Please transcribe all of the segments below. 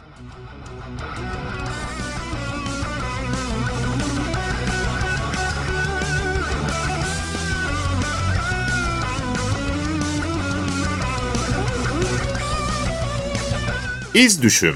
İz Düşüm.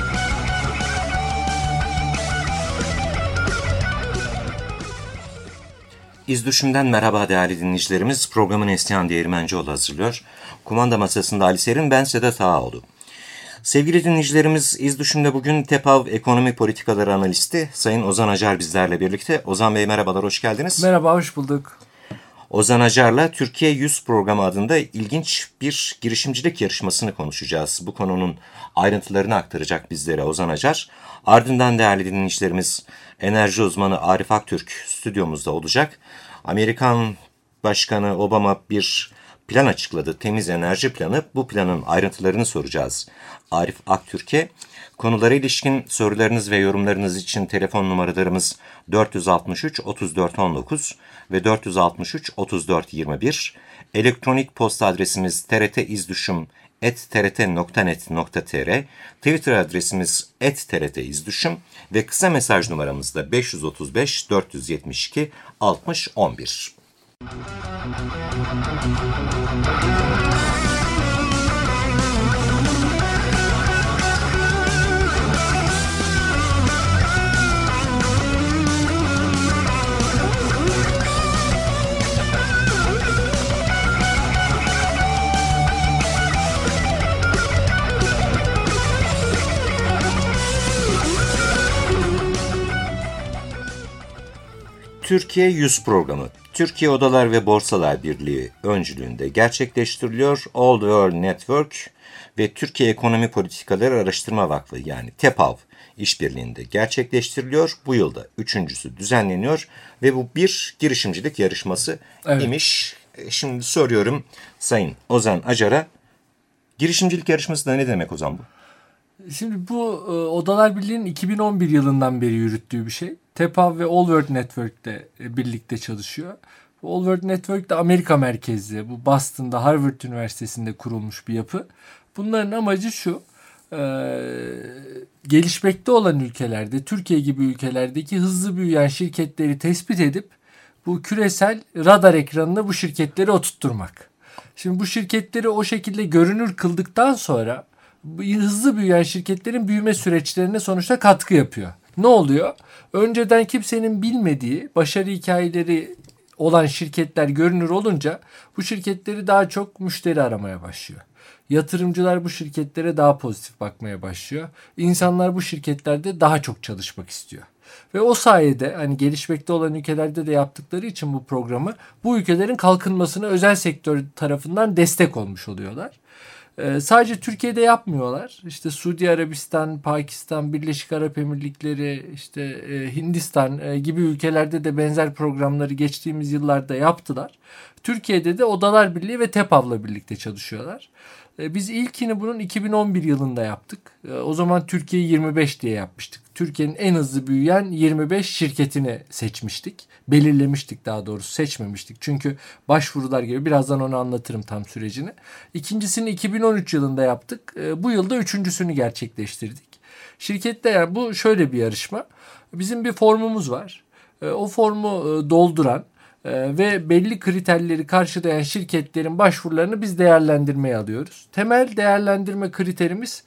İz Düşüm'den merhaba değerli dinleyicilerimiz. Programı Neslihan Değirmencioğlu hazırlıyor. Kumanda masasında Ali Serin, ben Sedat Ağaoğlu. Sevgili dinleyicilerimiz, İz Düşüm'de bugün TEPAV Ekonomi Politikaları Analisti Sayın Ozan Acar bizlerle birlikte. Ozan Bey merhabalar, hoş geldiniz. Merhaba, hoş bulduk. Ozan Acar'la Türkiye 100 programı adında ilginç bir girişimcilik yarışmasını konuşacağız. Bu konunun ayrıntılarını aktaracak bizlere Ozan Acar. Ardından değerli dinleyicilerimiz, enerji uzmanı Arif Aktürk stüdyomuzda olacak. Amerikan Başkanı Obama bir plan açıkladı, temiz enerji planı. Bu planın ayrıntılarını soracağız Arif Aktürk'e. Konulara ilişkin sorularınız ve yorumlarınız için telefon numaralarımız 463 34 19 ve 463 34 21. Elektronik posta adresimiz trtizdüşüm@trt.net.tr. Twitter adresimiz @trtizdüşüm ve kısa mesaj numaramız da 535 472 60 11. Türkiye 100 programı, Türkiye Odalar ve Borsalar Birliği öncülüğünde gerçekleştiriliyor. All World Network ve Türkiye Ekonomi Politikaları Araştırma Vakfı yani TEPAV işbirliğinde gerçekleştiriliyor. Bu yılda üçüncüsü düzenleniyor ve bu bir girişimcilik yarışması imiş. Şimdi soruyorum Sayın Ozan Acar'a, girişimcilik yarışması da ne demek Ozan bu? Şimdi bu Odalar Birliği'nin 2011 yılından beri yürüttüğü bir şey. TEPAV ve All World Network'te birlikte çalışıyor. All World Network de Amerika merkezli. Bu Boston'da Harvard Üniversitesi'nde kurulmuş bir yapı. Bunların amacı şu. Gelişmekte olan ülkelerde, Türkiye gibi ülkelerdeki hızlı büyüyen şirketleri tespit edip bu küresel radar ekranına bu şirketleri oturtturmak. Şimdi bu şirketleri o şekilde görünür kıldıktan sonra hızlı büyüyen şirketlerin büyüme süreçlerine sonuçta katkı yapıyor. Ne oluyor? Önceden kimsenin bilmediği başarı hikayeleri olan şirketler görünür olunca bu şirketleri daha çok müşteri aramaya başlıyor. Yatırımcılar bu şirketlere daha pozitif bakmaya başlıyor. İnsanlar bu şirketlerde daha çok çalışmak istiyor. Ve o sayede hani gelişmekte olan ülkelerde de yaptıkları için bu programı bu ülkelerin kalkınmasına özel sektör tarafından destek olmuş oluyorlar. Sadece Türkiye'de yapmıyorlar. İşte Suudi Arabistan, Pakistan, Birleşik Arap Emirlikleri, işte Hindistan gibi ülkelerde de benzer programları geçtiğimiz yıllarda yaptılar. Türkiye'de de Odalar Birliği ve TEPAV'la birlikte çalışıyorlar. Biz ilkini bunun 2011 yılında yaptık. O zaman Türkiye 25 diye yapmıştık. Türkiye'nin en hızlı büyüyen 25 şirketini seçmiştik. Belirlemiştik, daha doğrusu seçmemiştik. Çünkü başvurular gibi, birazdan onu anlatırım tam sürecini. İkincisini 2013 yılında yaptık. Bu yılda üçüncüsünü gerçekleştirdik. Şirkette yani bu şöyle bir yarışma. Bizim bir formumuz var. O formu dolduran ve belli kriterleri karşılayan şirketlerin başvurularını biz değerlendirmeye alıyoruz. Temel değerlendirme kriterimiz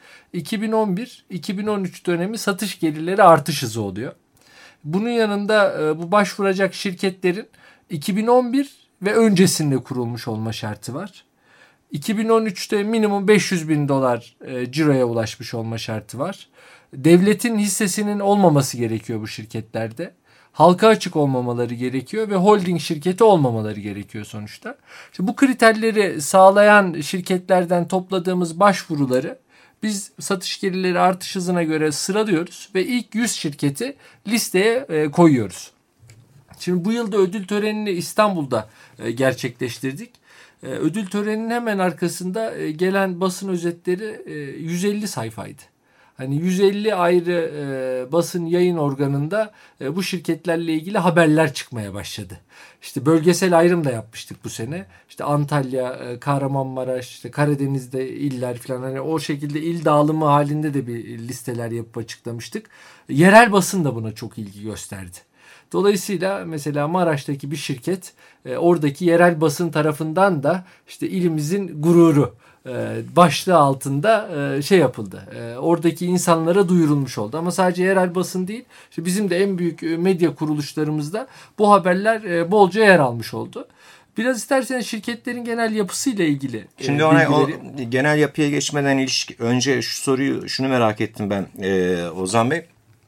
2011-2013 dönemi satış gelirleri artış hızı oluyor. Bunun yanında bu başvuracak şirketlerin 2011 ve öncesinde kurulmuş olma şartı var. 2013'te minimum $500.000 ciroya ulaşmış olma şartı var. Devletin hissesinin olmaması gerekiyor bu şirketlerde. Halka açık olmamaları gerekiyor ve holding şirketi olmamaları gerekiyor sonuçta. İşte bu kriterleri sağlayan şirketlerden topladığımız başvuruları biz satış gelirleri artış hızına göre sıralıyoruz ve ilk 100 şirketi listeye koyuyoruz. Şimdi bu yılda ödül törenini İstanbul'da gerçekleştirdik. Ödül töreninin hemen arkasında gelen basın özetleri 150 sayfaydı. Hani 150 ayrı basın yayın organında bu şirketlerle ilgili haberler çıkmaya başladı. İşte bölgesel ayrım da yapmıştık bu sene. İşte Antalya, Kahramanmaraş, işte Karadeniz'de iller falan, hani o şekilde il dağılımı halinde de bir listeler yapıp açıklamıştık. Yerel basın da buna çok ilgi gösterdi. Dolayısıyla mesela Maraş'taki bir şirket oradaki yerel basın tarafından da işte ilimizin gururu başlığı altında şey yapıldı. Oradaki insanlara duyurulmuş oldu. Ama sadece yerel basın değil, işte bizim de en büyük medya kuruluşlarımızda bu haberler bolca yer almış oldu. Biraz isterseniz şirketlerin genel yapısıyla ilgili Şimdi o genel yapıya geçmeden önce şunu merak ettim ben Ozan Bey.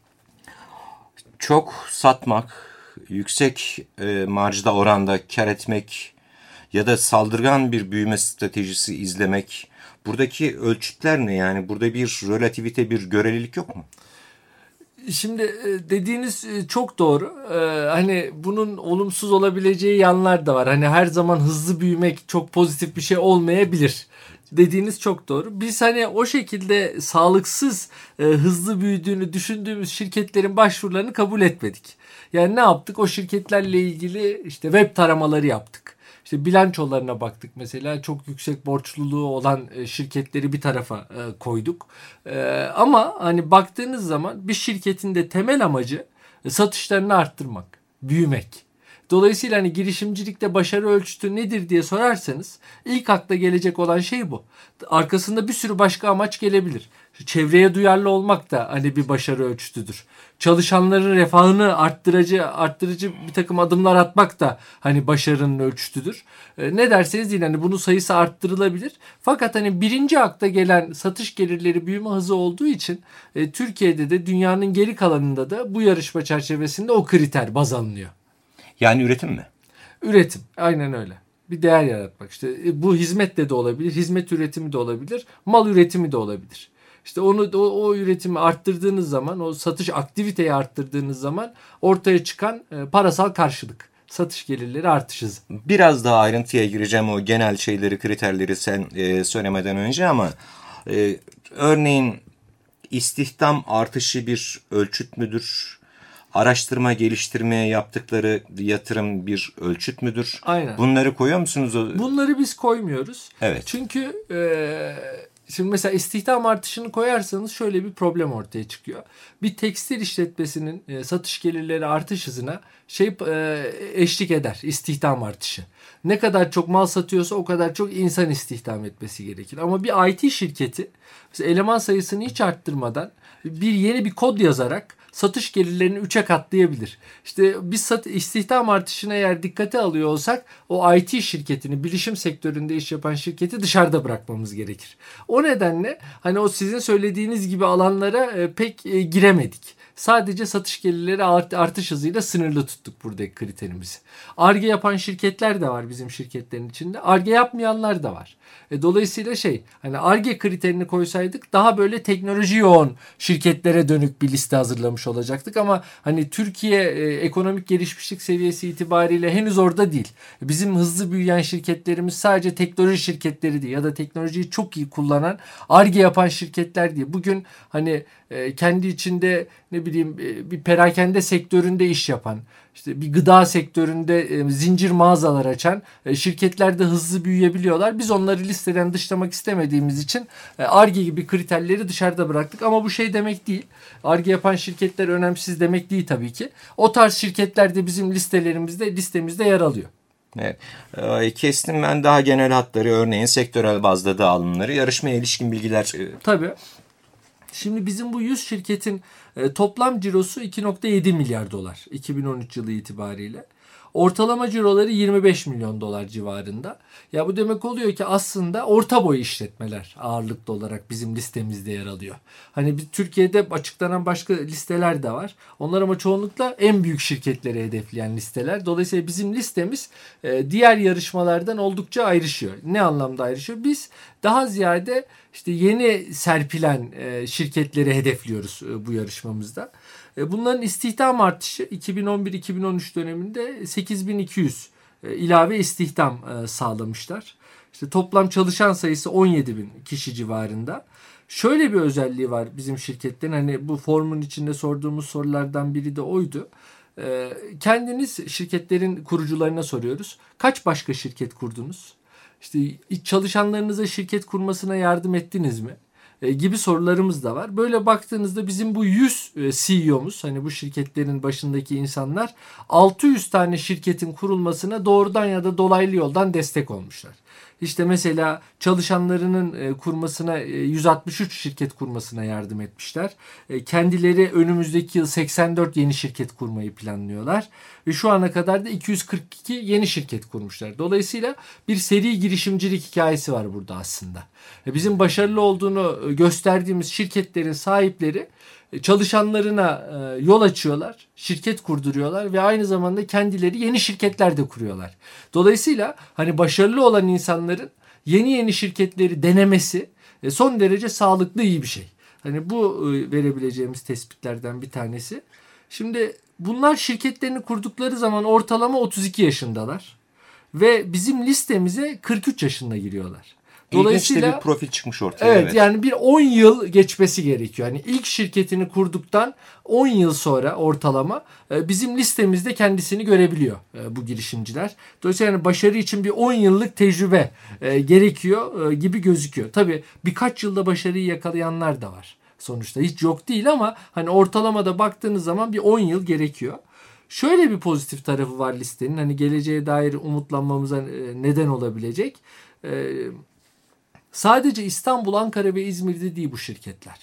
Çok satmak, yüksek marjda oranda kar etmek ya da saldırgan bir büyüme stratejisi izlemek, buradaki ölçütler ne? Yani burada bir relativite, bir görelilik yok mu? Şimdi dediğiniz çok doğru. Hani bunun olumsuz olabileceği yanlar da var. Hani her zaman hızlı büyümek çok pozitif bir şey olmayabilir. Dediğiniz çok doğru. Biz hani o şekilde sağlıksız hızlı büyüdüğünü düşündüğümüz şirketlerin başvurularını kabul etmedik. Yani ne yaptık? O şirketlerle ilgili işte web taramaları yaptık. İşte bilançolarına baktık mesela, çok yüksek borçluluğu olan şirketleri bir tarafa koyduk. Ama hani baktığınız zaman bir şirketin de temel amacı satışlarını arttırmak, büyümek. Dolayısıyla hani girişimcilikte başarı ölçütü nedir diye sorarsanız ilk akla gelecek olan şey bu. Arkasında bir sürü başka amaç gelebilir. Çevreye duyarlı olmak da hani bir başarı ölçütüdür. Çalışanların refahını arttırıcı bir takım adımlar atmak da hani başarının ölçütüdür. Ne derseniz deyin, hani bunun sayısı arttırılabilir. Fakat hani birinci akla gelen satış gelirleri büyüme hızı olduğu için Türkiye'de de dünyanın geri kalanında da bu yarışma çerçevesinde o kriter baz alınıyor. Yani üretim mi? Üretim. Aynen öyle. Bir değer yaratmak. İşte bu hizmetle de olabilir. Hizmet üretimi de olabilir. Mal üretimi de olabilir. İşte o üretimi arttırdığınız zaman, o satış aktiviteyi arttırdığınız zaman ortaya çıkan parasal karşılık. Satış gelirleri artış hızı. Biraz daha ayrıntıya gireceğim o genel şeyleri, kriterleri sen söylemeden önce ama örneğin istihdam artışı bir ölçüt müdür? Araştırma geliştirmeye yaptıkları yatırım bir ölçüt müdür? Aynen. Bunları koyuyor musunuz? Bunları biz koymuyoruz. Evet. Çünkü şimdi mesela istihdam artışını koyarsanız şöyle bir problem ortaya çıkıyor. Bir tekstil işletmesinin satış gelirleri artış hızına eşlik eder istihdam artışı. Ne kadar çok mal satıyorsa o kadar çok insan istihdam etmesi gerekir. Ama bir IT şirketi eleman sayısını hiç arttırmadan yeni bir kod yazarak satış gelirlerini 3'e katlayabilir. İşte biz istihdam artışına eğer dikkate alıyor olsak o IT şirketini, bilişim sektöründe iş yapan şirketi dışarıda bırakmamız gerekir. O nedenle hani o sizin söylediğiniz gibi alanlara pek giremedik. Sadece satış gelirleri artış hızıyla sınırlı tuttuk buradaki kriterimizi. Ar-Ge yapan şirketler de var bizim şirketlerin içinde. Ar-Ge yapmayanlar da var. Dolayısıyla hani Ar-Ge kriterini koysaydık daha böyle teknoloji yoğun şirketlere dönük bir liste hazırlamış olacaktık ama hani Türkiye ekonomik gelişmişlik seviyesi itibariyle henüz orada değil. Bizim hızlı büyüyen şirketlerimiz sadece teknoloji şirketleri değil ya da teknolojiyi çok iyi kullanan Ar-Ge yapan şirketler değil. Bugün hani kendi içinde bir perakende sektöründe iş yapan, işte bir gıda sektöründe zincir mağazalar açan şirketler de hızlı büyüyebiliyorlar. Biz onları listeden dışlamak istemediğimiz için Ar-Ge gibi kriterleri dışarıda bıraktık. Ama bu demek değil. Ar-Ge yapan şirketler önemsiz demek değil tabii ki. O tarz şirketler de bizim listemizde yer alıyor. Evet. Kestim ben daha genel hatları, örneğin sektörel bazda dağılımları, yarışmaya ilişkin bilgiler. Tabii. Şimdi bizim bu 100 şirketin toplam cirosu 2.7 milyar dolar 2013 yılı itibariyle. Ortalama ciroları 25 milyon dolar civarında. Ya bu demek oluyor ki aslında orta boy işletmeler ağırlıklı olarak bizim listemizde yer alıyor. Hani Türkiye'de açıklanan başka listeler de var. Onlar ama çoğunlukla en büyük şirketleri hedefleyen listeler. Dolayısıyla bizim listemiz diğer yarışmalardan oldukça ayrışıyor. Ne anlamda ayrışıyor? Biz daha ziyade işte yeni serpilen şirketleri hedefliyoruz bu yarışmamızda. Bunların istihdam artışı 2011-2013 döneminde 8200 ilave istihdam sağlamışlar. İşte toplam çalışan sayısı 17.000 kişi civarında. Şöyle bir özelliği var bizim şirketlerin. Hani bu formun içinde sorduğumuz sorulardan biri de oydu. Kendiniz şirketlerin kurucularına soruyoruz. Kaç başka şirket kurdunuz? İşte çalışanlarınıza şirket kurmasına yardım ettiniz mi? Gibi sorularımız da var. Böyle baktığınızda bizim bu 100 CEO'muz, hani bu şirketlerin başındaki insanlar 600 tane şirketin kurulmasına doğrudan ya da dolaylı yoldan destek olmuşlar. İşte mesela çalışanlarının kurmasına 163 şirket kurmasına yardım etmişler. Kendileri önümüzdeki yıl 84 yeni şirket kurmayı planlıyorlar. Ve şu ana kadar da 242 yeni şirket kurmuşlar. Dolayısıyla bir seri girişimcilik hikayesi var burada aslında. Bizim başarılı olduğunu gösterdiğimiz şirketlerin sahipleri çalışanlarına yol açıyorlar, şirket kurduruyorlar ve aynı zamanda kendileri yeni şirketler de kuruyorlar. Dolayısıyla hani başarılı olan insanların yeni şirketleri denemesi son derece sağlıklı, iyi bir şey. Hani bu verebileceğimiz tespitlerden bir tanesi. Şimdi bunlar şirketlerini kurdukları zaman ortalama 32 yaşındalar ve bizim listemize 43 yaşında giriyorlar. Dolayısıyla bir profil çıkmış ortaya. Evet, yani bir 10 yıl geçmesi gerekiyor. Yani ilk şirketini kurduktan 10 yıl sonra ortalama bizim listemizde kendisini görebiliyor bu girişimciler. Dolayısıyla yani başarı için bir 10 yıllık tecrübe gerekiyor gibi gözüküyor. Tabii birkaç yılda başarıyı yakalayanlar da var. Sonuçta hiç yok değil ama hani ortalamada baktığınız zaman bir 10 yıl gerekiyor. Şöyle bir pozitif tarafı var listenin. Hani geleceğe dair umutlanmamıza neden olabilecek. Sadece İstanbul, Ankara ve İzmir'de değil bu şirketler.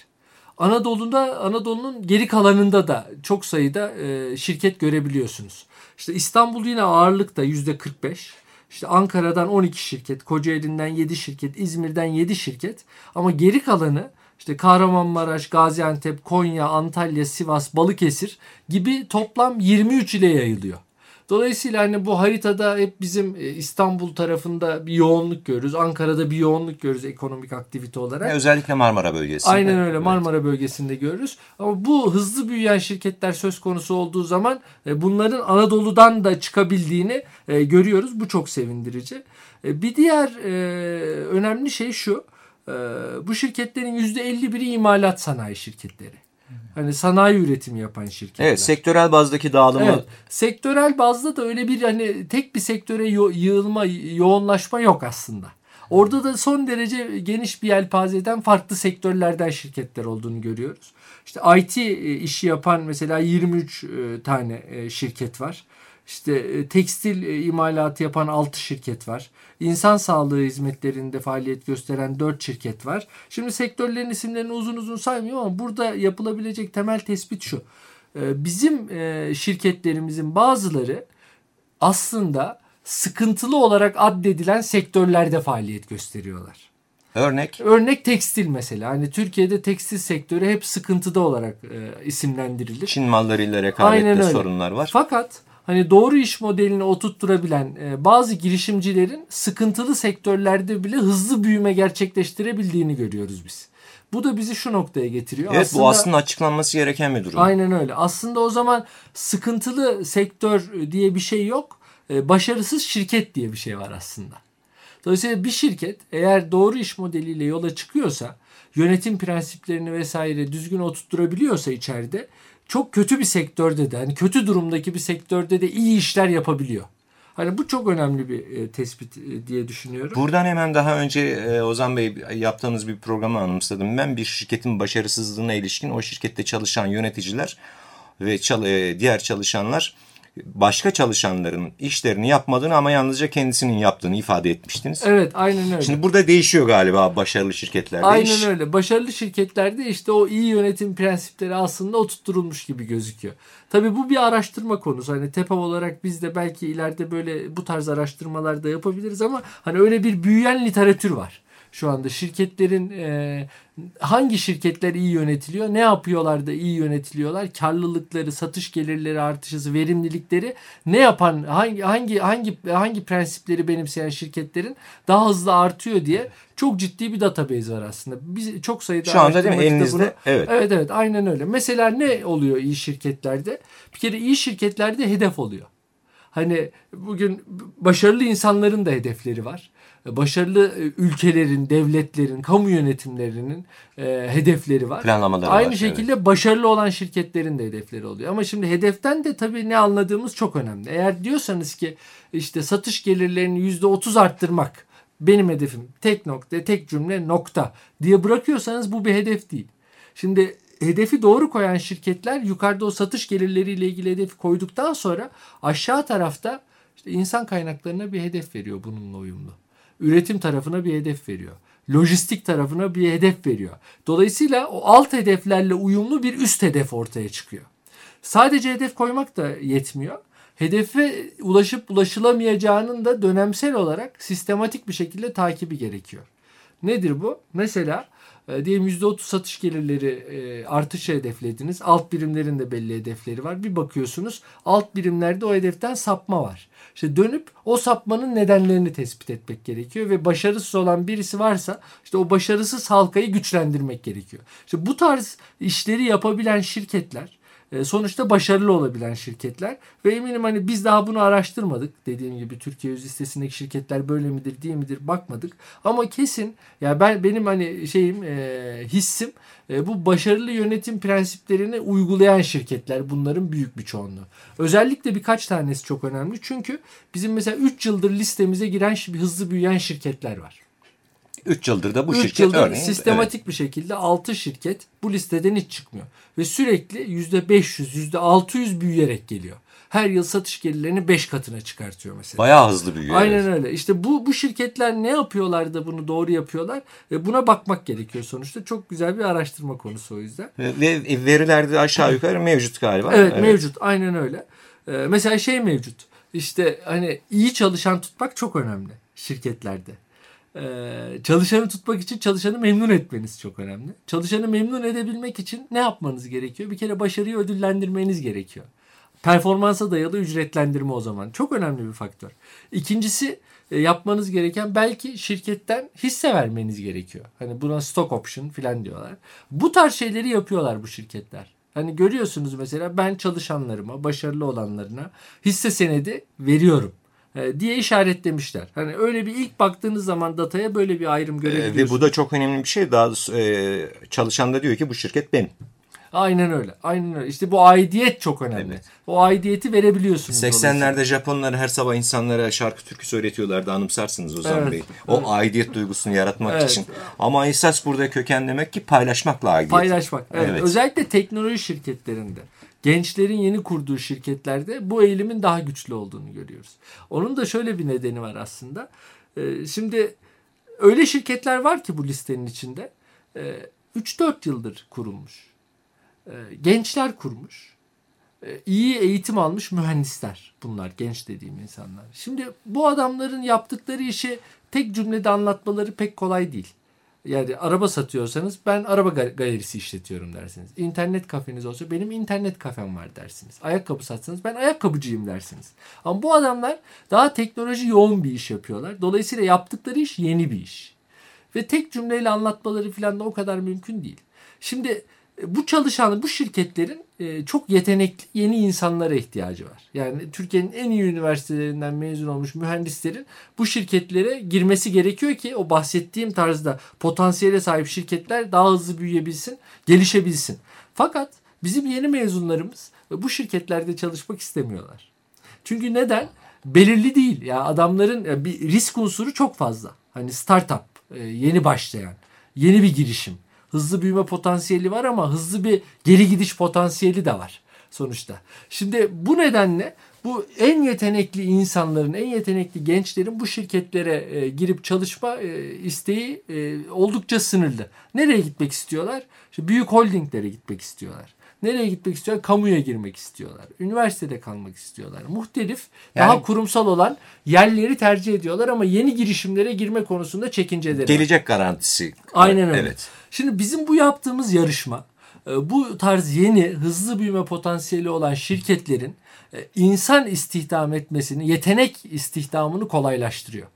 Anadolu'nun geri kalanında da çok sayıda şirket görebiliyorsunuz. İşte İstanbul yine ağırlıkta %45. İşte Ankara'dan 12 şirket, Kocaeli'nden 7 şirket, İzmir'den 7 şirket. Ama geri kalanı işte Kahramanmaraş, Gaziantep, Konya, Antalya, Sivas, Balıkesir gibi toplam 23 ile yayılıyor. Dolayısıyla hani bu haritada hep bizim İstanbul tarafında bir yoğunluk görürüz. Ankara'da bir yoğunluk görürüz ekonomik aktivite olarak. Özellikle Marmara bölgesinde. Aynen öyle, evet. Marmara bölgesinde görürüz. Ama bu hızlı büyüyen şirketler söz konusu olduğu zaman bunların Anadolu'dan da çıkabildiğini görüyoruz. Bu çok sevindirici. Bir diğer önemli şey şu. Bu şirketlerin %51'i imalat sanayi şirketleri. Hani sanayi üretimi yapan şirketler. Evet, sektörel bazdaki dağılımı. Evet, sektörel bazda da öyle bir hani tek bir sektöre yığılma, yoğunlaşma yok aslında. Orada da son derece geniş bir yelpazeden farklı sektörlerden şirketler olduğunu görüyoruz. İşte IT işi yapan mesela 23 tane şirket var. İşte tekstil imalatı yapan 6 şirket var. İnsan sağlığı hizmetlerinde faaliyet gösteren 4 şirket var. Şimdi sektörlerin isimlerini uzun uzun saymıyorum ama burada yapılabilecek temel tespit şu. Bizim şirketlerimizin bazıları aslında sıkıntılı olarak addedilen sektörlerde faaliyet gösteriyorlar. Örnek tekstil mesela. Hani Türkiye'de tekstil sektörü hep sıkıntıda olarak isimlendirilir. Çin mallarıyla rekabette sorunlar var. Fakat hani doğru iş modelini oturtturabilen bazı girişimcilerin sıkıntılı sektörlerde bile hızlı büyüme gerçekleştirebildiğini görüyoruz biz. Bu da bizi şu noktaya getiriyor. Evet, bu aslında açıklanması gereken bir durum. Aynen öyle. Aslında o zaman sıkıntılı sektör diye bir şey yok. Başarısız şirket diye bir şey var aslında. Dolayısıyla bir şirket eğer doğru iş modeliyle yola çıkıyorsa, yönetim prensiplerini vesaire düzgün oturtturabiliyorsa içeride, çok kötü bir sektörde de, hani kötü durumdaki bir sektörde de iyi işler yapabiliyor. Hani bu çok önemli bir tespit diye düşünüyorum. Buradan hemen daha önce Ozan Bey yaptığımız bir programı anımsadım. Ben bir şirketin başarısızlığına ilişkin o şirkette çalışan yöneticiler ve diğer çalışanlar başka çalışanların işlerini yapmadığını ama yalnızca kendisinin yaptığını ifade etmiştiniz. Evet, aynen öyle. Şimdi burada değişiyor galiba başarılı şirketlerde. Aynen öyle. Başarılı şirketlerde işte o iyi yönetim prensipleri aslında oturtturulmuş gibi gözüküyor. Tabii bu bir araştırma konusu. Hani TEPAV olarak biz de belki ileride böyle bu tarz araştırmalar da yapabiliriz ama hani öyle bir büyüyen literatür var. Şu anda şirketlerin hangi şirketler iyi yönetiliyor, ne yapıyorlar da iyi yönetiliyorlar, karlılıkları, satış gelirleri artışı, verimlilikleri ne yapan, hangi prensipleri benimseyen şirketlerin daha hızlı artıyor diye çok ciddi bir database var aslında. Biz çok sayıda şu anda değil mi elinizde? Evet, aynen öyle. Mesela ne oluyor iyi şirketlerde? Bir kere iyi şirketlerde hedef oluyor. hani bugün başarılı insanların da hedefleri var. Başarılı ülkelerin, devletlerin, kamu yönetimlerinin hedefleri var. Planlamaları Aynı var, şekilde başarılı olan şirketlerin de hedefleri oluyor. Ama şimdi hedeften de tabii ne anladığımız çok önemli. Eğer diyorsanız ki işte satış gelirlerini %30 arttırmak benim hedefim, tek nokta, tek cümle, nokta diye bırakıyorsanız bu bir hedef değil. Şimdi hedefi doğru koyan şirketler yukarıda o satış gelirleriyle ilgili hedefi koyduktan sonra aşağı tarafta işte insan kaynaklarına bir hedef veriyor bununla uyumlu. Üretim tarafına bir hedef veriyor. Lojistik tarafına bir hedef veriyor. Dolayısıyla o alt hedeflerle uyumlu bir üst hedef ortaya çıkıyor. Sadece hedef koymak da yetmiyor. Hedefe ulaşıp ulaşılamayacağının da dönemsel olarak sistematik bir şekilde takibi gerekiyor. Nedir bu? Mesela diyelim %30 satış gelirleri artışı hedeflediniz. Alt birimlerin de belli hedefleri var. Bir bakıyorsunuz alt birimlerde o hedeften sapma var. İşte dönüp o sapmanın nedenlerini tespit etmek gerekiyor ve başarısız olan birisi varsa işte o başarısız halkayı güçlendirmek gerekiyor. İşte bu tarz işleri yapabilen şirketler sonuçta başarılı olabilen şirketler ve eminim hani biz daha bunu araştırmadık. Dediğim gibi Türkiye Yüz listesindeki şirketler böyle midir değil midir bakmadık. Ama kesin ya benim hani hissim bu başarılı yönetim prensiplerini uygulayan şirketler bunların büyük bir çoğunluğu. Özellikle birkaç tanesi çok önemli. Çünkü bizim mesela 3 yıldır listemize giren hızlı büyüyen şirketler var. 3 yıldır da bu 3 şirket yıldır örneğin sistematik bir şekilde 6 şirket bu listeden hiç çıkmıyor. Ve sürekli %500, %600 büyüyerek geliyor. Her yıl satış gelirlerini 5 katına çıkartıyor mesela. bayağı hızlı büyüyor. Aynen öyle. İşte bu şirketler ne yapıyorlar da bunu doğru yapıyorlar? Buna bakmak gerekiyor sonuçta. Çok güzel bir araştırma konusu o yüzden. Ve verilerde aşağı yukarı mevcut galiba. Evet, mevcut. Aynen öyle. Mesela mevcut. İşte hani iyi çalışan tutmak çok önemli şirketlerde. Çalışanı tutmak için çalışanı memnun etmeniz çok önemli. Çalışanı memnun edebilmek için ne yapmanız gerekiyor? Bir kere başarıyı ödüllendirmeniz gerekiyor. Performansa dayalı ücretlendirme o zaman. Çok önemli bir faktör. İkincisi yapmanız gereken belki şirketten hisse vermeniz gerekiyor. Hani buna stock option falan diyorlar. Bu tarz şeyleri yapıyorlar bu şirketler. Hani görüyorsunuz mesela ben çalışanlarıma, başarılı olanlarına hisse senedi veriyorum diye işaretlemişler. Hani öyle bir ilk baktığınız zaman dataya böyle bir ayrım görebiliyorsunuz. Ve bu da çok önemli bir şey. Daha çalışan da diyor ki bu şirket benim. Aynen öyle. Aynen öyle. İşte bu aidiyet çok önemli. Evet. O aidiyeti verebiliyorsunuz. 80'lerde Japonlar her sabah insanlara şarkı türkü söyletiyorlardı. Anımsarsınız Ozan Bey. O aidiyet duygusunu yaratmak için. Ama esas burada köken demek ki paylaşmakla aidiyet. Paylaşmak. Evet. Özellikle teknoloji şirketlerinde. Gençlerin yeni kurduğu şirketlerde bu eğilimin daha güçlü olduğunu görüyoruz. Onun da şöyle bir nedeni var aslında. Şimdi öyle şirketler var ki bu listenin içinde 3-4 yıldır kurulmuş. Gençler kurmuş. İyi eğitim almış mühendisler bunlar, genç dediğim insanlar. Şimdi bu adamların yaptıkları işi tek cümlede anlatmaları pek kolay değil. Yani araba satıyorsanız ben araba galerisi işletiyorum dersiniz. İnternet kafeniz olsa benim internet kafem var dersiniz. Ayakkabı satsanız ben ayakkabıcıyım dersiniz. Ama bu adamlar daha teknoloji yoğun bir iş yapıyorlar. Dolayısıyla yaptıkları iş yeni bir iş. Ve tek cümleyle anlatmaları falan da o kadar mümkün değil. Şimdi bu şirketlerin çok yetenekli yeni insanlara ihtiyacı var. Yani Türkiye'nin en iyi üniversitelerinden mezun olmuş mühendislerin bu şirketlere girmesi gerekiyor ki o bahsettiğim tarzda potansiyele sahip şirketler daha hızlı büyüyebilsin, gelişebilsin. Fakat bizim yeni mezunlarımız bu şirketlerde çalışmak istemiyorlar. Çünkü neden? Belirli değil. Ya adamların bir risk unsuru çok fazla. Hani startup, yeni başlayan, yeni bir girişim. Hızlı büyüme potansiyeli var ama hızlı bir geri gidiş potansiyeli de var sonuçta. Şimdi bu nedenle bu en yetenekli insanların, en yetenekli gençlerin bu şirketlere girip çalışma isteği oldukça sınırlı. Nereye gitmek istiyorlar? İşte büyük holdinglere gitmek istiyorlar. Nereye gitmek istiyorlar? Kamuya girmek istiyorlar. Üniversitede kalmak istiyorlar. Muhtelif, daha kurumsal olan yerleri tercih ediyorlar ama yeni girişimlere girme konusunda çekinceleri var. Gelecek garantisi. Aynen öyle. Evet. Şimdi bizim bu yaptığımız yarışma, bu tarz yeni, hızlı büyüme potansiyeli olan şirketlerin insan istihdam etmesini, yetenek istihdamını kolaylaştırıyor.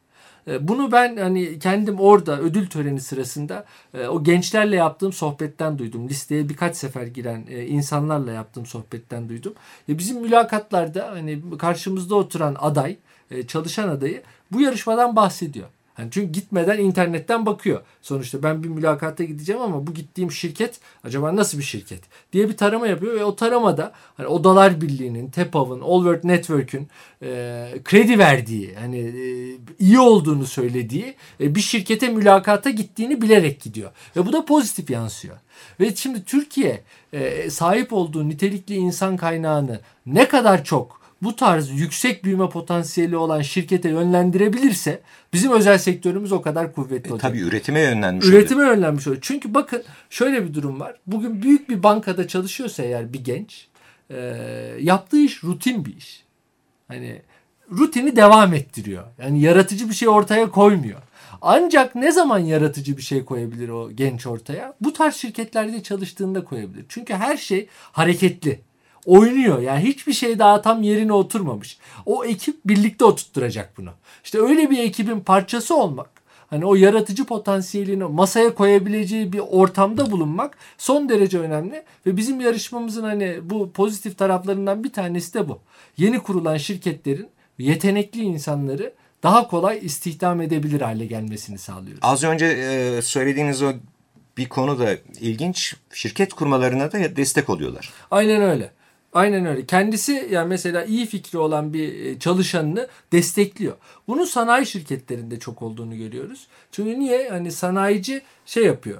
Bunu ben hani kendim orada ödül töreni sırasında o gençlerle yaptığım sohbetten duydum. Listeye birkaç sefer giren insanlarla yaptığım sohbetten duydum. Bizim mülakatlarda hani karşımızda oturan aday, çalışan adayı bu yarışmadan bahsediyor. Yani çünkü gitmeden internetten bakıyor. Sonuçta ben bir mülakata gideceğim ama bu gittiğim şirket acaba nasıl bir şirket diye bir tarama yapıyor ve o taramada hani Odalar Birliği'nin, TEPAV'ın, All World Network'ün kredi verdiği, hani iyi olduğunu söylediği bir şirkete mülakata gittiğini bilerek gidiyor. Ve bu da pozitif yansıyor. Ve şimdi Türkiye sahip olduğu nitelikli insan kaynağını ne kadar çok bu tarz yüksek büyüme potansiyeli olan şirkete yönlendirebilirse bizim özel sektörümüz o kadar kuvvetli olacak. Tabii üretime yönlenmiş Üretime yönlenmiş oluyor. Çünkü bakın şöyle bir durum var. Bugün büyük bir bankada çalışıyorsa eğer bir genç yaptığı iş rutin bir iş. Hani rutini devam ettiriyor. Yani yaratıcı bir şey ortaya koymuyor. Ancak ne zaman yaratıcı bir şey koyabilir o genç ortaya? Bu tarz şirketlerde çalıştığında koyabilir. Çünkü her şey hareketli. Oynuyor. Yani hiçbir şey daha tam yerine oturmamış. O ekip birlikte oturtturacak bunu. İşte öyle bir ekibin parçası olmak, hani o yaratıcı potansiyelini masaya koyabileceği bir ortamda bulunmak son derece önemli. Ve bizim yarışmamızın hani bu pozitif taraflarından bir tanesi de bu. Yeni kurulan şirketlerin yetenekli insanları daha kolay istihdam edebilir hale gelmesini sağlıyoruz. Az önce söylediğiniz o bir konu da ilginç. Şirket kurmalarına da destek oluyorlar. Aynen öyle. Aynen öyle. Kendisi yani mesela iyi fikri olan bir çalışanını destekliyor. Bunun sanayi şirketlerinde çok olduğunu görüyoruz. Çünkü niye? Hani sanayici şey yapıyor.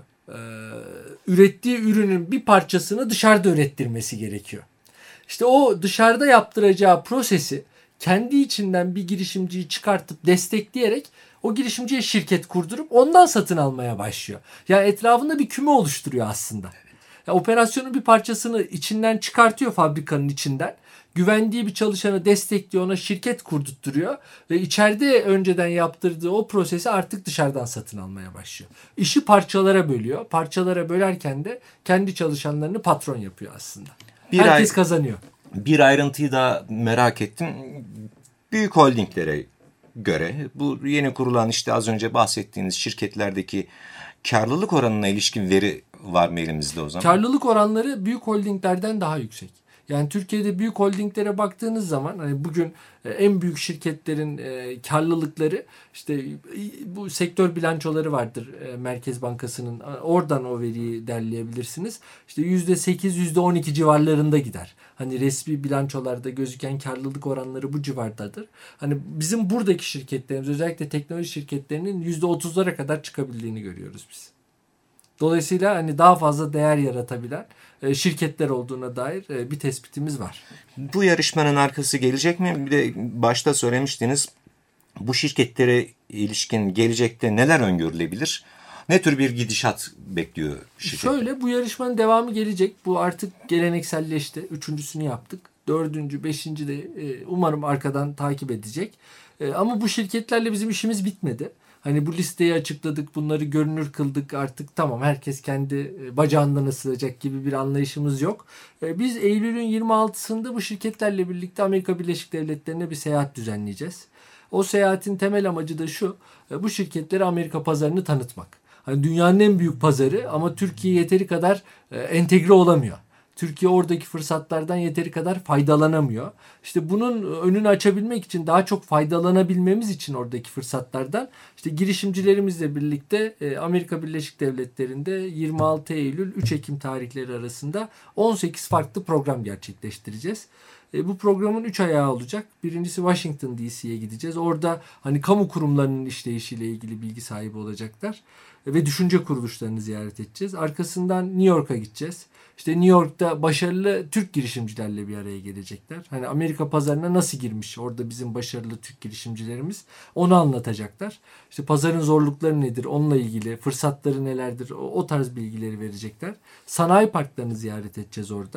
Ürettiği ürünün bir parçasını dışarıda ürettirmesi gerekiyor. İşte o dışarıda yaptıracağı prosesi kendi içinden bir girişimciyi çıkartıp destekleyerek o girişimciye şirket kurdurup ondan satın almaya başlıyor. Yani etrafında bir küme oluşturuyor aslında. Yani operasyonun bir parçasını içinden çıkartıyor fabrikanın içinden. Güvendiği bir çalışanı destekliyor, ona şirket kurdurtturuyor ve içeride önceden yaptırdığı o prosesi artık dışarıdan satın almaya başlıyor. İşi parçalara bölüyor. Parçalara bölerken de kendi çalışanlarını patron yapıyor aslında. Herkes kazanıyor. Bir ayrıntıyı da merak ettim. Büyük holdinglere göre bu yeni kurulan işte az önce bahsettiğiniz şirketlerdeki karlılık oranına ilişkin veri var mı elimizde o zaman? Karlılık oranları büyük holdinglerden daha yüksek. Yani Türkiye'de büyük holdinglere baktığınız zaman hani bugün en büyük şirketlerin karlılıkları işte bu sektör bilançoları vardır Merkez Bankası'nın. Oradan o veriyi derleyebilirsiniz. İşte %8, %12 civarlarında gider. Hani resmi bilançolarda gözüken karlılık oranları bu civardadır. Hani bizim buradaki şirketlerimiz özellikle teknoloji şirketlerinin %30'lara kadar çıkabildiğini görüyoruz biz. Dolayısıyla hani daha fazla değer yaratabilen şirketler olduğuna dair bir tespitimiz var. Bu yarışmanın arkası gelecek mi? Bir de başta söylemiştiniz bu şirketlere ilişkin gelecekte neler öngörülebilir? Ne tür bir gidişat bekliyor şirket? Şöyle bu yarışmanın devamı gelecek. Bu artık gelenekselleşti. Üçüncüsünü yaptık. Dördüncü, beşinci de umarım arkadan takip edecek. Ama bu şirketlerle bizim işimiz bitmedi. Hani bu listeyi açıkladık, bunları görünür kıldık artık tamam herkes kendi bacağından ısıracak gibi bir anlayışımız yok. Biz Eylül'ün 26'sında bu şirketlerle birlikte Amerika Birleşik Devletleri'ne bir seyahat düzenleyeceğiz. O seyahatin temel amacı da şu, bu şirketleri Amerika pazarını tanıtmak. Hani dünyanın en büyük pazarı ama Türkiye yeteri kadar entegre olamıyor. Türkiye oradaki fırsatlardan yeteri kadar faydalanamıyor. İşte bunun önünü açabilmek için daha çok faydalanabilmemiz için oradaki fırsatlardan işte girişimcilerimizle birlikte Amerika Birleşik Devletleri'nde 26 Eylül 3 Ekim tarihleri arasında 18 farklı program gerçekleştireceğiz. Bu programın 3 ayağı olacak. Birincisi Washington DC'ye gideceğiz. Orada hani kamu kurumlarının işleyişiyle ilgili bilgi sahibi olacaklar. Ve düşünce kuruluşlarını ziyaret edeceğiz. Arkasından New York'a gideceğiz. İşte New York'ta başarılı Türk girişimcilerle bir araya gelecekler. Hani Amerika pazarına nasıl girmiş orada bizim başarılı Türk girişimcilerimiz onu anlatacaklar. İşte pazarın zorlukları nedir onunla ilgili fırsatları nelerdir o tarz bilgileri verecekler. Sanayi parklarını ziyaret edeceğiz orada.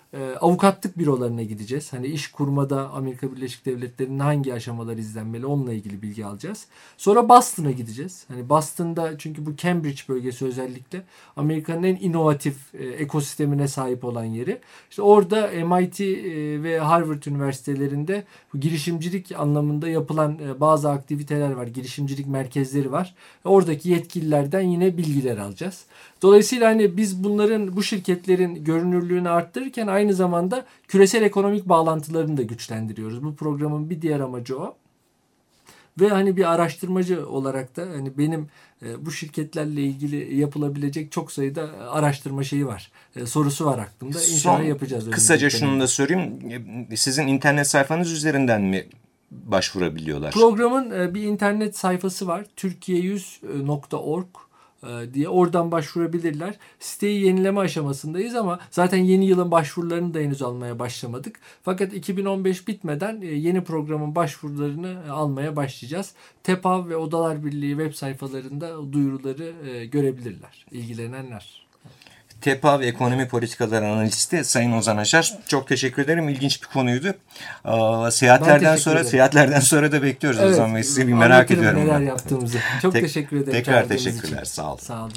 Avukatlık bürolarına gideceğiz. Hani iş kurmada Amerika Birleşik Devletleri'nin hangi aşamalar izlenmeli onunla ilgili bilgi alacağız. Sonra Boston'a gideceğiz. Hani Boston'da çünkü bu Cambridge bölgesi özellikle Amerika'nın en inovatif ekosistemine sahip olan yeri. İşte orada MIT ve Harvard üniversitelerinde bu girişimcilik anlamında yapılan bazı aktiviteler var. Girişimcilik merkezleri var. Oradaki yetkililerden yine bilgiler alacağız. Dolayısıyla hani biz bu şirketlerin görünürlüğünü arttırırken aynı zamanda küresel ekonomik bağlantılarını da güçlendiriyoruz. Bu programın bir diğer amacı o. Ve hani bir araştırmacı olarak da hani benim bu şirketlerle ilgili yapılabilecek çok sayıda araştırma şeyi var. Sorusu var aklımda. İnşallah yapacağız. Kısaca şunu da sorayım. Sizin internet sayfanız üzerinden mi başvurabiliyorlar? Programın bir internet sayfası var. Türkiye100.org diye oradan başvurabilirler. Siteyi yenileme aşamasındayız ama zaten yeni yılın başvurularını da henüz almaya başlamadık. Fakat 2015 bitmeden yeni programın başvurularını almaya başlayacağız. TEPAV ve Odalar Birliği web sayfalarında duyuruları görebilirler, ilgilenenler. TEPAV Ekonomi Politikaları Analisti Sayın Ozan Acar. Çok teşekkür ederim. İlginç bir konuydu. Seyahatlerden sonra da bekliyoruz o zaman. Sizi bir merak ediyorum. Neler yaptığımızı. Çok teşekkür ederim. Tekrar teşekkürler. Sağ olun. Sağ olun.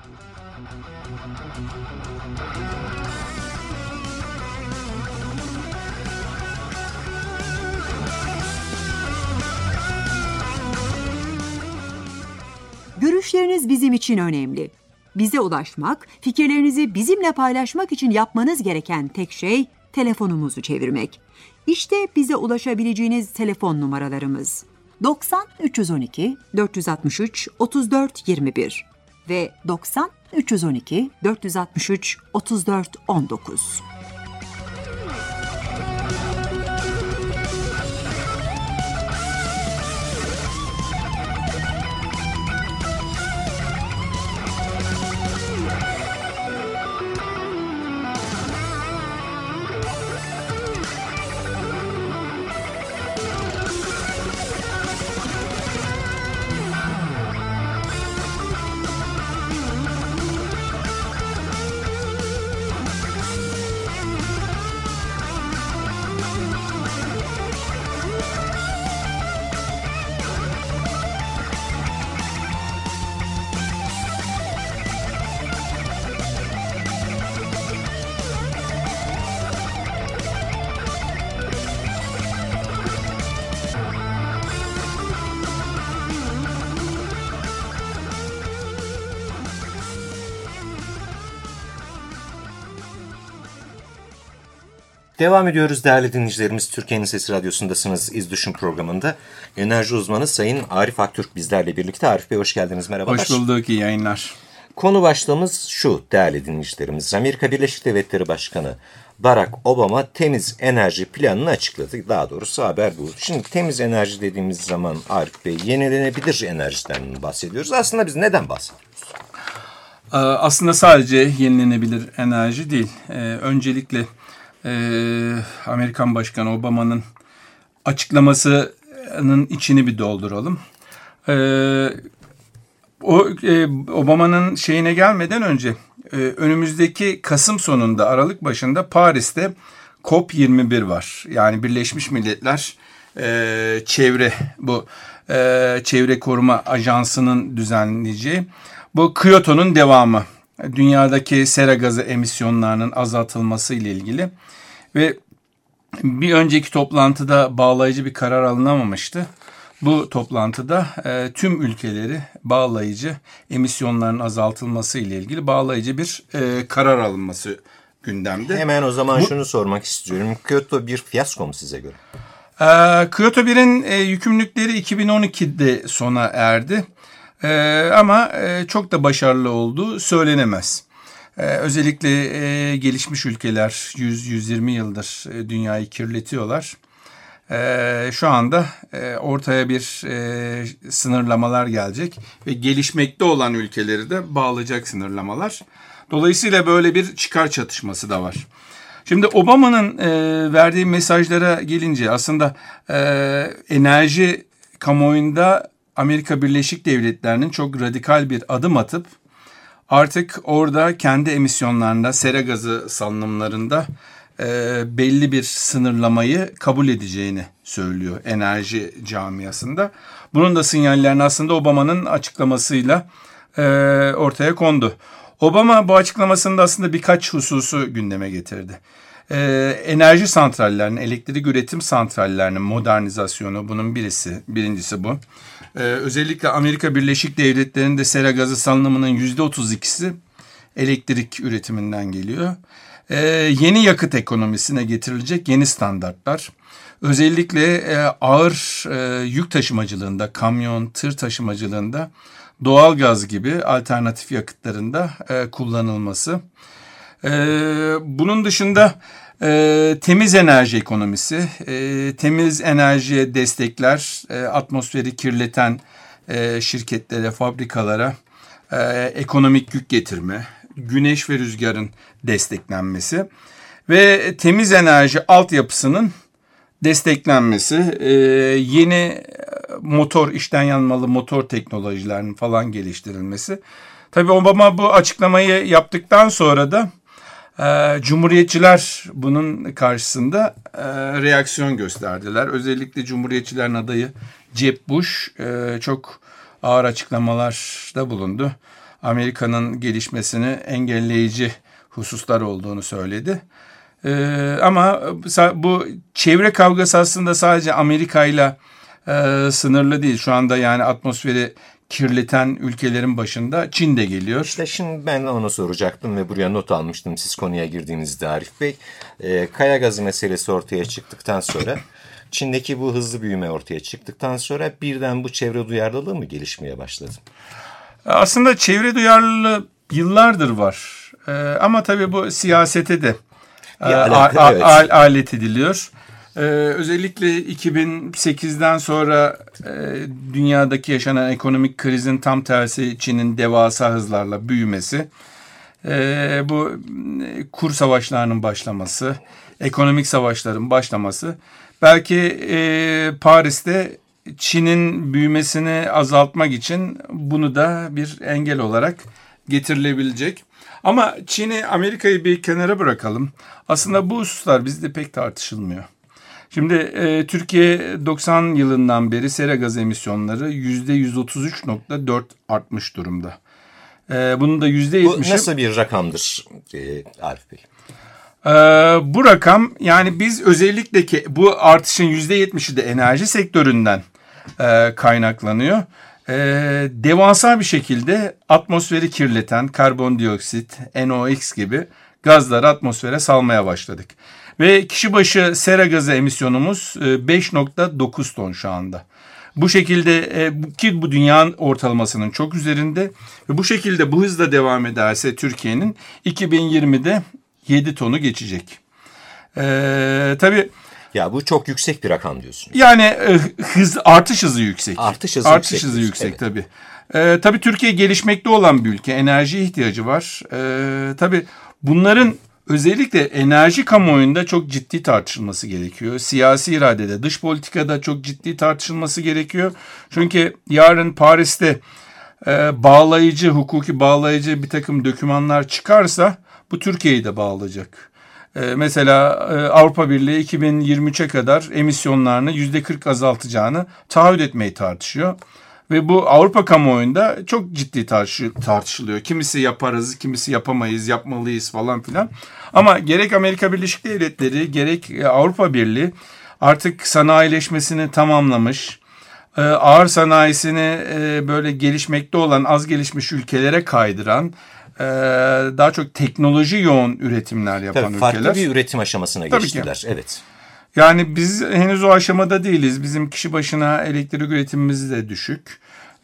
Görüşleriniz bizim için önemli. Bize ulaşmak, fikirlerinizi bizimle paylaşmak için yapmanız gereken tek şey telefonumuzu çevirmek. İşte bize ulaşabileceğiniz telefon numaralarımız: 90 312 463 34 21 ve 90 312 463 34 19. Devam ediyoruz değerli dinleyicilerimiz. Türkiye'nin Sesi Radyosu'ndasınız İz Düşün programında. Enerji uzmanı Sayın Arif Aktürk bizlerle birlikte. Arif Bey hoş geldiniz, merhabalar. Hoş bulduk, iyi yayınlar. Konu başlığımız şu değerli dinleyicilerimiz. Amerika Birleşik Devletleri Başkanı Barack Obama temiz enerji planını açıkladı. Daha doğrusu haber bu. Şimdi temiz enerji dediğimiz zaman Arif Bey yenilenebilir enerjiden bahsediyoruz. Aslında biz neden bahsediyoruz? Aslında sadece yenilenebilir enerji değil. Öncelikle Amerikan Başkanı Obama'nın açıklamasının içini bir dolduralım. Obama'nın şeyine gelmeden önce önümüzdeki Kasım sonunda, Aralık başında Paris'te COP21 var. Yani Birleşmiş Milletler Çevre Koruma Ajansı'nın düzenleyeceği bu Kyoto'nun devamı. Dünyadaki sera gazı emisyonlarının azaltılması ile ilgili ve bir önceki toplantıda bağlayıcı bir karar alınamamıştı. Bu toplantıda tüm ülkeleri bağlayıcı emisyonların azaltılması ile ilgili bağlayıcı bir karar alınması gündemde. Hemen o zaman şunu sormak istiyorum. Kyoto bir fiyasko mu size göre? Kyoto 1'in yükümlülükleri 2012'de sona erdi. Ama çok da başarılı olduğu söylenemez. Özellikle gelişmiş ülkeler 100-120 yıldır dünyayı kirletiyorlar. Şu anda ortaya bir sınırlamalar gelecek ve gelişmekte olan ülkeleri de bağlayacak sınırlamalar. Dolayısıyla böyle bir çıkar çatışması da var. Şimdi Obama'nın verdiği mesajlara gelince aslında enerji kamuoyunda Amerika Birleşik Devletleri'nin çok radikal bir adım atıp artık orada kendi emisyonlarında, sera gazı salınımlarında belli bir sınırlamayı kabul edeceğini söylüyor enerji camiasında. Bunun da sinyallerini aslında Obama'nın açıklamasıyla ortaya kondu. Obama bu açıklamasında aslında birkaç hususu gündeme getirdi. Enerji santrallerinin, elektrik üretim santrallerinin modernizasyonu bunun birincisi bu. Özellikle Amerika Birleşik Devletleri'nde sera gazı salınımının %32'si elektrik üretiminden geliyor. Yeni yakıt ekonomisine getirilecek yeni standartlar. Özellikle ağır yük taşımacılığında, kamyon, tır taşımacılığında doğal gaz gibi alternatif yakıtların da kullanılması. Bunun dışında temiz enerji ekonomisi, temiz enerjiye destekler, atmosferi kirleten şirketlere, fabrikalara ekonomik yük getirme, güneş ve rüzgarın desteklenmesi ve temiz enerji altyapısının desteklenmesi, yeni içten yanmalı motor teknolojilerinin falan geliştirilmesi. Tabii Obama bu açıklamayı yaptıktan sonra da Cumhuriyetçiler bunun karşısında reaksiyon gösterdiler. Özellikle Cumhuriyetçilerin adayı Jeb Bush çok ağır açıklamalarda bulundu. Amerika'nın gelişmesini engelleyici hususlar olduğunu söyledi. Ama bu çevre kavgası aslında sadece Amerika ile sınırlı değil. Şu anda yani atmosferi kirleten ülkelerin başında Çin de geliyor. İşte şimdi ben onu soracaktım ve buraya not almıştım siz konuya girdiğinizde Arif Bey. Kaya gazı meselesi ortaya çıktıktan sonra, Çin'deki bu hızlı büyüme ortaya çıktıktan sonra birden bu çevre duyarlılığı mı gelişmeye başladı? Aslında çevre duyarlılığı yıllardır var. Ama tabii bu siyasete de alet ediliyor. Özellikle 2008'den sonra dünyadaki yaşanan ekonomik krizin tam tersi Çin'in devasa hızlarla büyümesi, bu kur savaşlarının başlaması, ekonomik savaşların başlaması, belki Paris'te Çin'in büyümesini azaltmak için bunu da bir engel olarak getirilebilecek. Ama Çin'i, Amerika'yı bir kenara bırakalım. Aslında bu hususlar bizde pek tartışılmıyor. Şimdi Türkiye 90 yılından beri sera gazı emisyonları %133.4 artmış durumda. Bunun da %70'i... Bu nasıl bir rakamdır Arif Bey? Bu rakam, yani biz özellikle bu artışın %70'i de enerji sektöründen kaynaklanıyor. Devasa bir şekilde atmosferi kirleten karbondioksit, NOx gibi gazları atmosfere salmaya başladık. Ve kişi başı sera gazı emisyonumuz 5.9 ton şu anda. Bu şekilde ki bu dünyanın ortalamasının çok üzerinde ve bu şekilde bu hızla devam ederse Türkiye'nin 2020'de 7 tonu geçecek. Tabii. Ya bu çok yüksek bir rakam diyorsunuz. Yani artış hızı yüksek. Artış hızı yüksek tabii. Tabii Türkiye gelişmekte olan bir ülke. Enerjiye ihtiyacı var. Tabii bunların özellikle enerji kamuoyunda çok ciddi tartışılması gerekiyor. Siyasi iradede, dış politikada çok ciddi tartışılması gerekiyor. Çünkü yarın Paris'te hukuki bağlayıcı bir takım dokümanlar çıkarsa bu Türkiye'yi de bağlayacak. Mesela Avrupa Birliği 2023'e kadar emisyonlarını %40 azaltacağını taahhüt etmeyi tartışıyor. Ve bu Avrupa kamuoyunda çok ciddi tartışılıyor. Kimisi yaparız, kimisi yapamayız, yapmalıyız falan filan. Ama gerek Amerika Birleşik Devletleri, gerek Avrupa Birliği artık sanayileşmesini tamamlamış. Ağır sanayisini böyle gelişmekte olan az gelişmiş ülkelere kaydıran, daha çok teknoloji yoğun üretimler yapan ülkeler. Farklı bir üretim aşamasına geçtiler. Evet. Yani biz henüz o aşamada değiliz. Bizim kişi başına elektrik üretimimiz de düşük.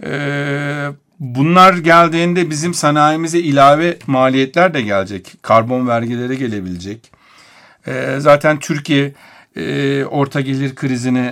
Bunlar geldiğinde bizim sanayimize ilave maliyetler de gelecek. Karbon vergileri gelebilecek. Zaten Türkiye orta gelir krizini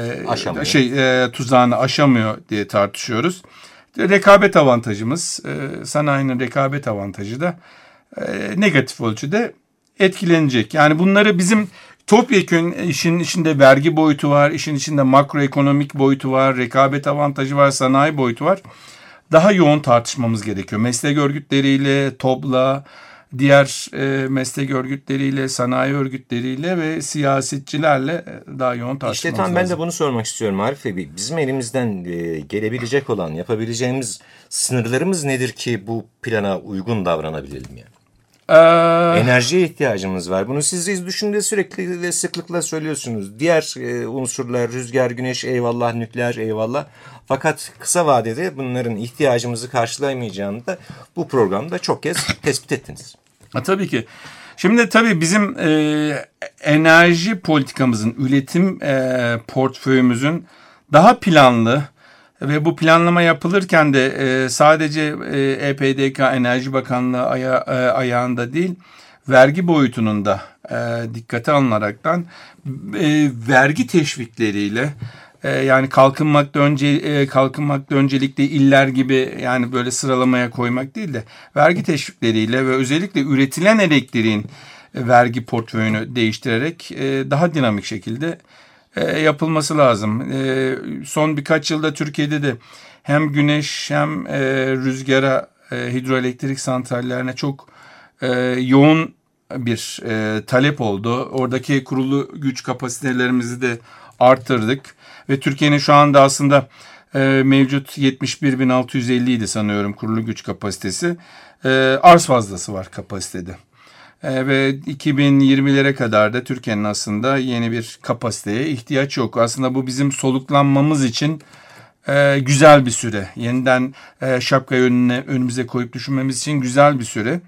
tuzağını aşamıyor diye tartışıyoruz. Rekabet avantajımız, sanayinin rekabet avantajı da negatif ölçüde etkilenecek. Yani bunları bizim topyekün işin içinde vergi boyutu var, işin içinde makroekonomik boyutu var, rekabet avantajı var, sanayi boyutu var. Daha yoğun tartışmamız gerekiyor. Meslek örgütleriyle, TOB'la, diğer meslek örgütleriyle, sanayi örgütleriyle ve siyasetçilerle daha yoğun tartışmamız İşte tam lazım. ben de bunu sormak istiyorum Arif Bey. Bizim elimizden gelebilecek olan, yapabileceğimiz sınırlarımız nedir ki bu plana uygun davranabilelim yani? Enerjiye ihtiyacımız var. Bunu siz düşünde sürekli ve sıklıkla söylüyorsunuz. Diğer unsurlar, rüzgar, güneş eyvallah, nükleer eyvallah. Fakat kısa vadede bunların ihtiyacımızı karşılayamayacağını da bu programda çok kez tespit ettiniz. Tabii ki. Şimdi tabii bizim enerji politikamızın, üretim portföyümüzün daha planlı ve bu planlama yapılırken de sadece EPDK Enerji Bakanlığı ayağında değil, vergi boyutunun da dikkate alınaraktan vergi teşvikleriyle yani kalkınmakta öncelikle iller gibi yani böyle sıralamaya koymak değil de vergi teşvikleriyle ve özellikle üretilen elektriğin vergi portföyünü değiştirerek daha dinamik şekilde yapılması lazım. Son birkaç yılda Türkiye'de de hem güneş hem rüzgara, hidroelektrik santrallerine çok yoğun bir talep oldu. Oradaki kurulu güç kapasitelerimizi de arttırdık. Ve Türkiye'nin şu anda aslında mevcut 71.650 idi sanıyorum kurulu güç kapasitesi. Arz fazlası var kapasitede. Ve 2020'lere kadar da Türkiye'nin aslında yeni bir kapasiteye ihtiyaç yok. Aslında bu bizim soluklanmamız için güzel bir süre. Yeniden şapkayı önümüze koyup düşünmemiz için güzel bir süre.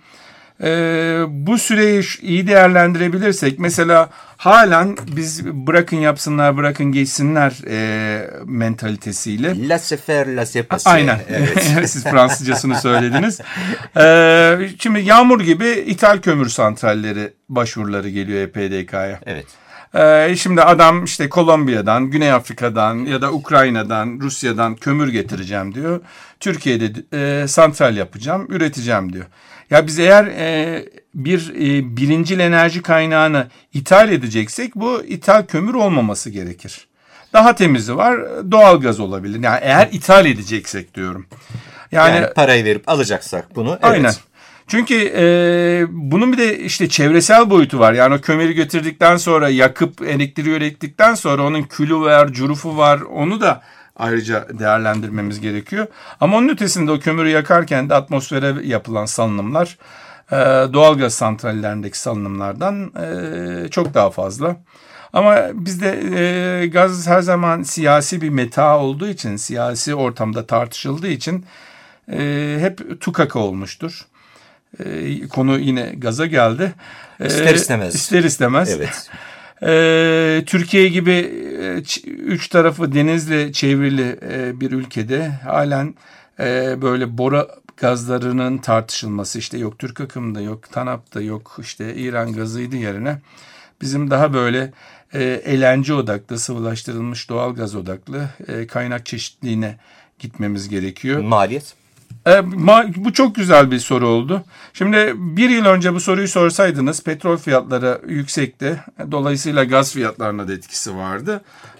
Bu süreyi iyi değerlendirebilirsek mesela halen biz bırakın yapsınlar bırakın geçsinler mentalitesiyle. Laissez faire, laissez passer. Aynen. Evet. Siz Fransızcasını söylediniz. Şimdi yağmur gibi ithal kömür santralleri başvuruları geliyor EPDK'ya. Evet. Şimdi adam işte Kolombiya'dan, Güney Afrika'dan ya da Ukrayna'dan, Rusya'dan kömür getireceğim diyor. Türkiye'de santral yapacağım, üreteceğim diyor. Ya biz eğer bir birincil enerji kaynağını ithal edeceksek bu ithal kömür olmaması gerekir. Daha temizi var, doğalgaz olabilir. Yani eğer ithal edeceksek diyorum. Yani parayı verip alacaksak bunu. Evet. Aynen. Çünkü bunun bir de işte çevresel boyutu var. Yani o kömürü götürdükten sonra yakıp elektriği ürettikten sonra onun külü var, curufu var. Onu da ayrıca değerlendirmemiz gerekiyor. Ama onun ötesinde o kömürü yakarken de atmosfere yapılan salınımlar doğalgaz santrallerindeki salınımlardan çok daha fazla. Ama bizde gaz her zaman siyasi bir meta olduğu için, siyasi ortamda tartışıldığı için hep tukaka olmuştur. Konu yine gaza geldi. İster istemez. İster istemez. Evet. Türkiye gibi üç tarafı denizle çevrili bir ülkede halen böyle bora gazlarının tartışılması işte yok Türk akımda yok TANAP'ta yok işte İran gazıydı yerine bizim daha böyle LNG odaklı sıvılaştırılmış doğal gaz odaklı kaynak çeşitliliğine gitmemiz gerekiyor. Maliyet? Bu çok güzel bir soru oldu. Şimdi bir yıl önce bu soruyu sorsaydınız petrol fiyatları yüksekti. Dolayısıyla gaz fiyatlarına da etkisi vardı.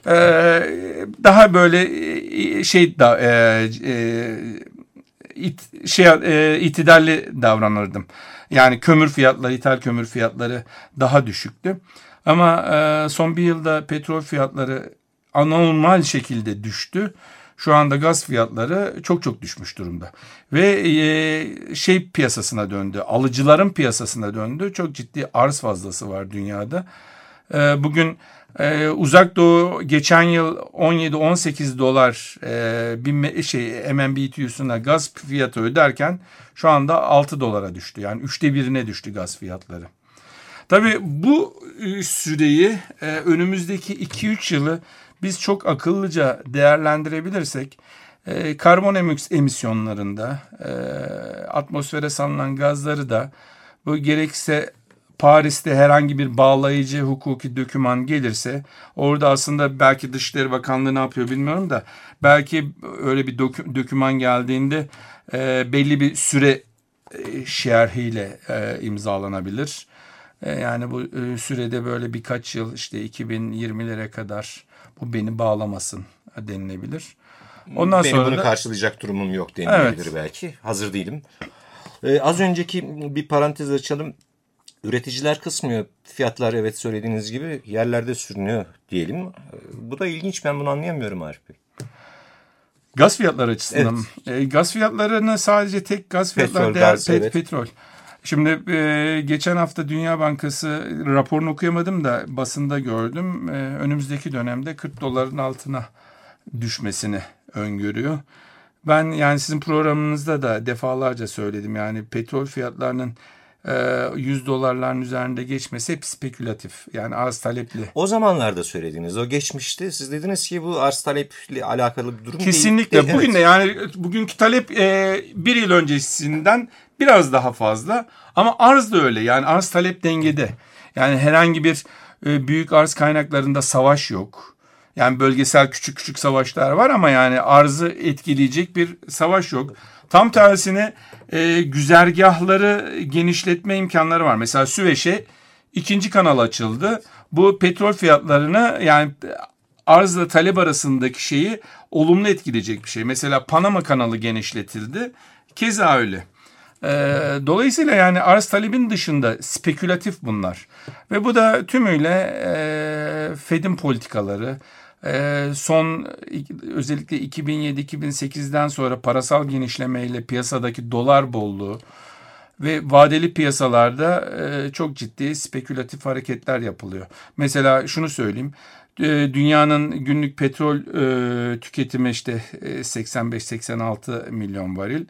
Daha böyle itidalli davranırdım. Yani kömür fiyatları, ithal kömür fiyatları daha düşüktü. Ama son bir yılda petrol fiyatları anormal şekilde düştü. Şu anda gaz fiyatları çok çok düşmüş durumda. Ve piyasasına döndü. Alıcıların piyasasına döndü. Çok ciddi arz fazlası var dünyada. Bugün Uzak Doğu geçen yıl 17-18 dolar MMBTU'suna gaz fiyatı öderken şu anda 6 dolara düştü. Yani 1/3'üne düştü gaz fiyatları. Tabii bu süreyi önümüzdeki 2-3 yılı biz çok akıllıca değerlendirebilirsek karbon emisyonlarında atmosfere salınan gazları da bu gerekse Paris'te herhangi bir bağlayıcı hukuki doküman gelirse orada aslında belki Dışişleri Bakanlığı ne yapıyor bilmiyorum da belki öyle bir doküman geldiğinde belli bir süre şerhiyle imzalanabilir. Yani bu sürede böyle birkaç yıl işte 2020'lere kadar bu beni bağlamasın denilebilir. Ondan sonra bunu karşılayacak durumum yok denilebilir belki. Hazır değilim. Az önceki bir parantez açalım. Üreticiler kısmıyor. Fiyatlar evet söylediğiniz gibi yerlerde sürünüyor diyelim. Bu da ilginç. Ben bunu anlayamıyorum Arif Bey. Gaz fiyatları açısından. Evet. Gaz fiyatlarını sadece tek gaz fiyatları petrol. Şimdi geçen hafta Dünya Bankası raporunu okuyamadım da basında gördüm. Önümüzdeki dönemde $40 altına düşmesini öngörüyor. Ben yani sizin programınızda da defalarca söyledim. Yani petrol fiyatlarının $100'ların üzerinde geçmesi hep spekülatif. Yani arz talepli. O zamanlarda söylediğiniz o geçmişti. Siz dediniz ki bu arz taleple alakalı bir durum Kesinlikle. değil. Bugün de yani bugünkü talep bir yıl öncesinden biraz daha fazla. Ama arz da öyle. Yani arz talep dengede. Yani herhangi bir büyük arz kaynaklarında savaş yok. Yani bölgesel küçük küçük savaşlar var ama yani arzı etkileyecek bir savaş yok. Tam tersine güzergahları genişletme imkanları var. Mesela Süveyş'e 2. kanal açıldı. Bu petrol fiyatlarını yani arzla talep arasındaki şeyi olumlu etkileyecek bir şey. Mesela Panama kanalı genişletildi. Keza öyle. Dolayısıyla yani arz talebin dışında spekülatif bunlar. Ve bu da tümüyle Fed'in politikaları. Son özellikle 2007-2008'den sonra parasal genişlemeyle piyasadaki dolar bolluğu ve vadeli piyasalarda çok ciddi spekülatif hareketler yapılıyor. Mesela şunu söyleyeyim. Dünyanın günlük petrol tüketimi işte 85-86 milyon varil.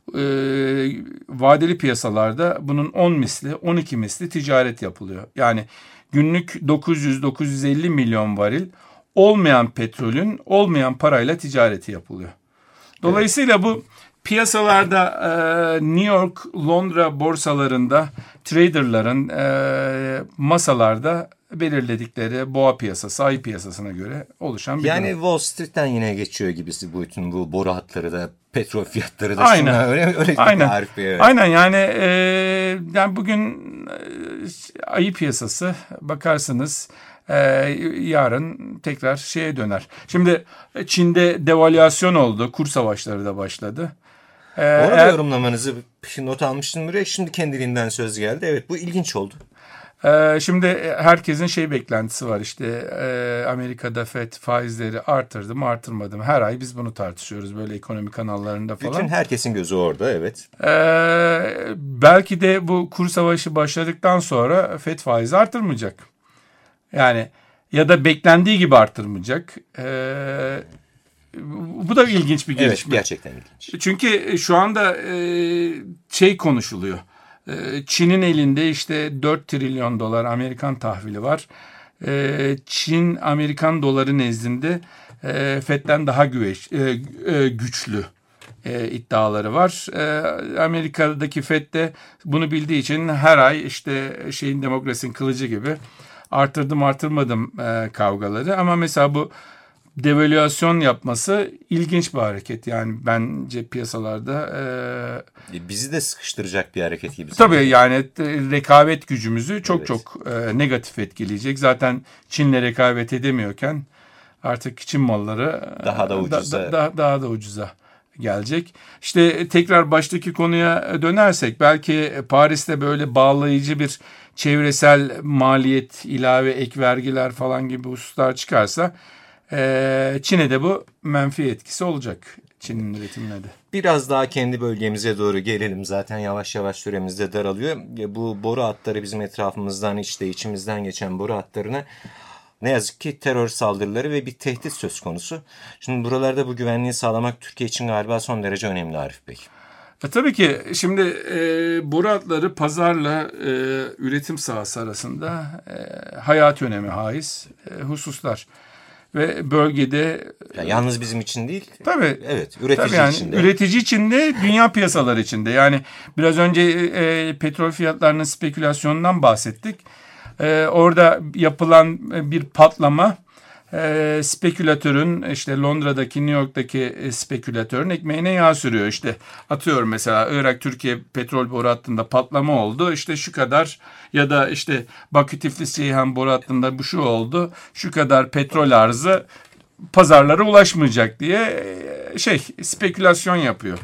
Vadeli piyasalarda bunun 10 misli, 12 misli ticaret yapılıyor. Yani günlük 900-950 milyon varil olmayan petrolün olmayan parayla ticareti yapılıyor. Dolayısıyla bu piyasalarda New York, Londra borsalarında traderların masalarda belirledikleri boğa piyasası, ay piyasasına göre oluşan bir yani durum. Wall Street'ten yine geçiyor gibisi bu bütün bu boru hatları da petrol fiyatları da aynen. Şuna, öyle aynen. Arif Bey, evet. Aynen yani bugün ayı piyasası bakarsınız yarın tekrar şeye döner. Şimdi Çin'de devalüasyon oldu. Kur savaşları da başladı. Orada yorumlamanızı not almıştım buraya. Şimdi kendiliğinden söz geldi. Evet, bu ilginç oldu. Şimdi herkesin beklentisi var işte Amerika'da FED faizleri artırdı mı artırmadı mı? Her ay biz bunu tartışıyoruz böyle ekonomi kanallarında falan. Bütün herkesin gözü orada, evet. Belki de bu kur savaşı başladıktan sonra FED faizi artırmayacak. Yani ya da beklendiği gibi artırmayacak. Bu da ilginç bir gelişme. Evet, gerçekten ilginç. Çünkü şu anda konuşuluyor. Çin'in elinde işte 4 trilyon dolar Amerikan tahvili var. Çin Amerikan doları nezdinde FED'den daha güçlü iddiaları var. Amerika'daki FED de bunu bildiği için her ay işte demokrasinin kılıcı gibi artırdım artırmadım kavgaları. Ama mesela bu devalüasyon yapması ilginç bir hareket. Yani bence piyasalarda bizi de sıkıştıracak bir hareket gibi. Tabii yani rekabet gücümüzü çok negatif etkileyecek. Zaten Çin'le rekabet edemiyorken artık Çin malları daha da ucuza daha da ucuza gelecek. İşte tekrar baştaki konuya dönersek belki Paris'te böyle bağlayıcı bir çevresel maliyet, ilave ek vergiler falan gibi hususlar çıkarsa Çin'e de bu menfi etkisi olacak. Çin'in üretimine de. Biraz daha kendi bölgemize doğru gelelim. Zaten yavaş yavaş süremiz de daralıyor. Bu boru hatları bizim etrafımızdan içimizden geçen boru hatlarına ne yazık ki terör saldırıları ve bir tehdit söz konusu. Şimdi buralarda bu güvenliği sağlamak Türkiye için galiba son derece önemli Arif Bey. Tabii ki şimdi boru hatları pazarla üretim sahası arasında hayati öneme haiz hususlar. Ve bölgede yalnız bizim için değil. Tabii. Evet, üretici tabii için de. Üretici için de dünya piyasaları için de. Yani biraz önce petrol fiyatlarının spekülasyonundan bahsettik. Orada yapılan bir patlama spekülatörün işte Londra'daki, New York'taki spekülatörün ekmeğine yağ sürüyor. İşte atıyorum mesela Irak-Türkiye petrol boru hattında patlama oldu. İşte şu kadar ya da işte Bakü-Tiflis-Ceyhan boru hattında bu şu oldu. Şu kadar petrol arzı pazarlara ulaşmayacak diye spekülasyon yapıyor.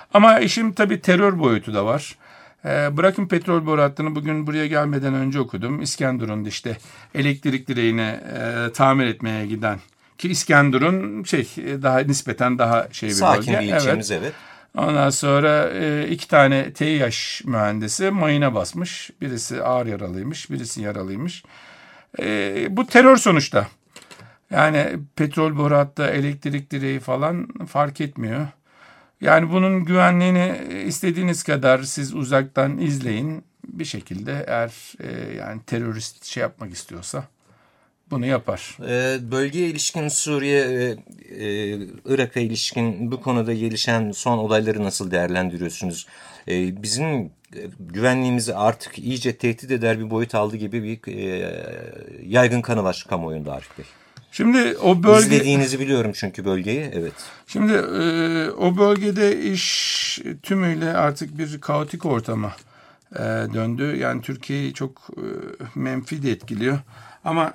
Ama işin tabii terör boyutu da var. Bırakın petrol boru hattını, bugün buraya gelmeden önce okudum. İskenderun'da işte elektrik direğini tamir etmeye giden, ki İskenderun daha nispeten daha bir sakin bölge. bir ilçemiz, evet. Ondan sonra 2 tane TİH mühendisi mayına basmış. Birisi ağır yaralıymış, birisi yaralıymış. Bu terör sonuçta. Yani petrol boru hattı, elektrik direği falan fark etmiyor. Yani bunun güvenliğini istediğiniz kadar siz uzaktan izleyin. Bir şekilde eğer yani terörist yapmak istiyorsa bunu yapar. Bölgeye ilişkin, Suriye, Irak'a ilişkin bu konuda gelişen son olayları nasıl değerlendiriyorsunuz? Bizim güvenliğimizi artık iyice tehdit eder bir boyut aldı gibi bir yaygın kanı var kamuoyunda Arif Bey. Şimdi o bölge... İzlediğinizi biliyorum çünkü bölgeyi, evet. Şimdi o bölgede iş tümüyle artık bir kaotik ortama döndü. Yani Türkiye'yi çok menfi de etkiliyor. Ama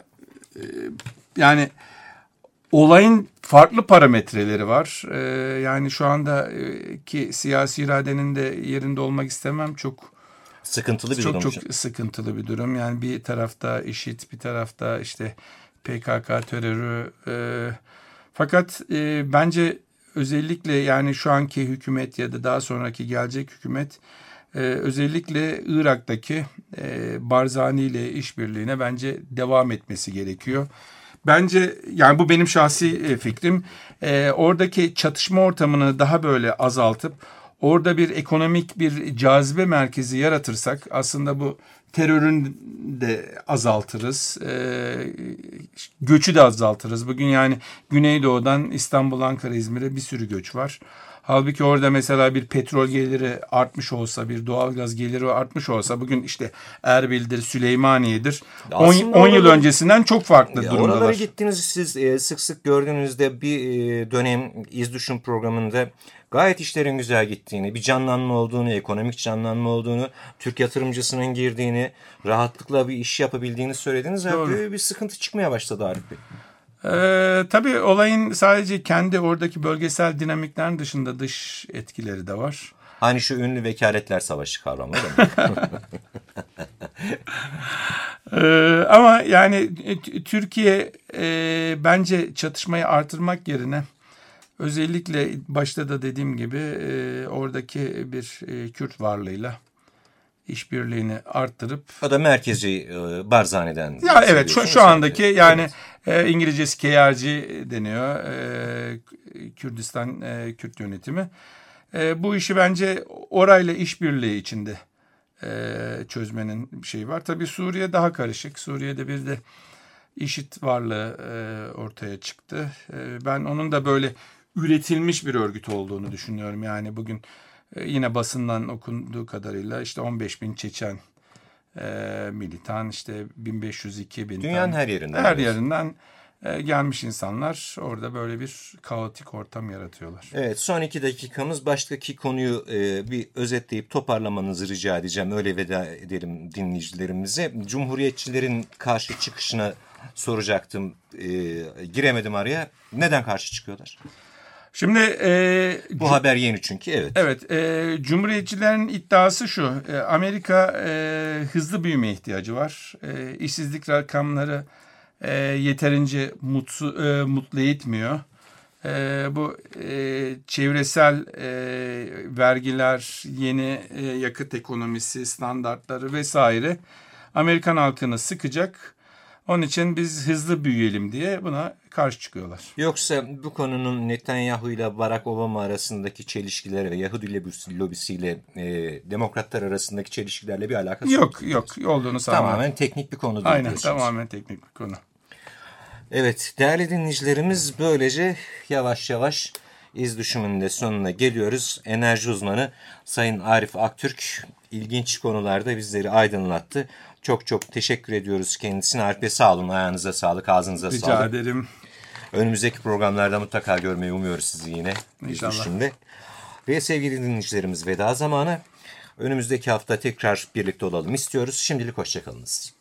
yani olayın farklı parametreleri var. Yani şu anda ki siyasi iradenin de yerinde olmak istemem, çok sıkıntılı bir durum. Çok sıkıntılı bir durum. Yani bir tarafta IŞİD, bir tarafta işte PKK terörü. Fakat bence özellikle yani şu anki hükümet ya da daha sonraki gelecek hükümet özellikle Irak'taki Barzani ile işbirliğine bence devam etmesi gerekiyor. Bence yani bu benim şahsi fikrim. Oradaki çatışma ortamını daha böyle azaltıp orada bir ekonomik bir cazibe merkezi yaratırsak aslında bu terörün de azaltırız. Göçü de azaltırız. Bugün yani Güneydoğu'dan İstanbul, Ankara, İzmir'e bir sürü göç var. Halbuki orada mesela bir petrol geliri artmış olsa, bir doğalgaz geliri artmış olsa, bugün işte Erbil'dir, Süleymaniye'dir. 10 yıl öncesinden çok farklı durumdalar. Oralara gittiniz siz, sık sık gördüğünüzde bir dönem İzdüşüm programında gayet işlerin güzel gittiğini, bir canlanma olduğunu, ekonomik canlanma olduğunu, Türk yatırımcısının girdiğini, rahatlıkla bir iş yapabildiğini söylediniz. Doğru. Bir sıkıntı çıkmaya başladı Arif Bey. Tabii olayın sadece kendi oradaki bölgesel dinamiklerin dışında dış etkileri de var. Hani şu ünlü vekaletler savaşı kavramı değil mi? Ama yani Türkiye bence çatışmayı artırmak yerine özellikle başta da dediğim gibi oradaki bir Kürt varlığıyla işbirliğini arttırıp... O da merkezi Barzani'den. Ya evet şu andaki yani İngilizcesi KRG deniyor. Kürdistan Kürt yönetimi. Bu işi bence orayla işbirliği içinde çözmenin bir şeyi var. Tabii Suriye daha karışık. Suriye'de bir de IŞİD varlığı ortaya çıktı. Ben onun da böyle üretilmiş bir örgüt olduğunu düşünüyorum. Yani bugün yine basından okunduğu kadarıyla işte 15.000 Çeçen militan, işte 1500-2000 dünyanın her yerinden gelmiş insanlar orada böyle bir kaotik ortam yaratıyorlar. Evet, son 2 dakikamız, baştaki konuyu bir özetleyip toparlamanızı rica edeceğim. Öyle veda edelim dinleyicilerimize. Cumhuriyetçilerin karşı çıkışına soracaktım. Giremedim araya. Neden karşı çıkıyorlar? Şimdi bu haber yeni çünkü, evet. Evet, Cumhuriyetçilerin iddiası şu: Amerika hızlı büyümeye ihtiyacı var. İşsizlik rakamları yeterince mutlu etmiyor. Bu çevresel vergiler, yeni yakıt ekonomisi standartları vesaire Amerikan halkını sıkacak. Onun için biz hızlı büyüyelim diye buna karşı çıkıyorlar. Yoksa bu konunun Netanyahu ile Barack Obama arasındaki çelişkiler ve Yahudi lobisiyle demokratlar arasındaki çelişkilerle bir alakası yok? Yok olduğunu sanmıyorum. Tamamen teknik bir konu. Aynen, tamamen teknik bir konu. Evet, değerli dinleyicilerimiz, böylece yavaş yavaş İzdüşüm'ün de sonuna geliyoruz. Enerji uzmanı Sayın Arif Aktürk ilginç konularda bizleri aydınlattı. Çok çok teşekkür ediyoruz kendisine. Arif Bey, sağ olun. Ayağınıza sağlık, ağzınıza sağlık. Rica ederim. Önümüzdeki programlarda mutlaka görmeyi umuyoruz sizi yine. İnşallah. Ve sevgili dinleyicilerimiz, veda zamanı. Önümüzdeki hafta tekrar birlikte olalım istiyoruz. Şimdilik hoşçakalınız.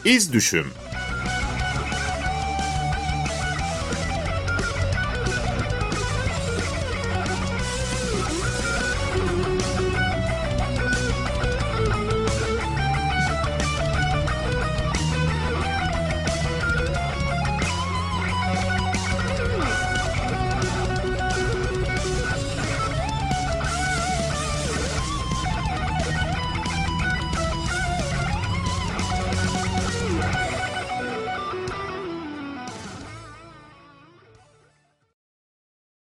İz Düşüm.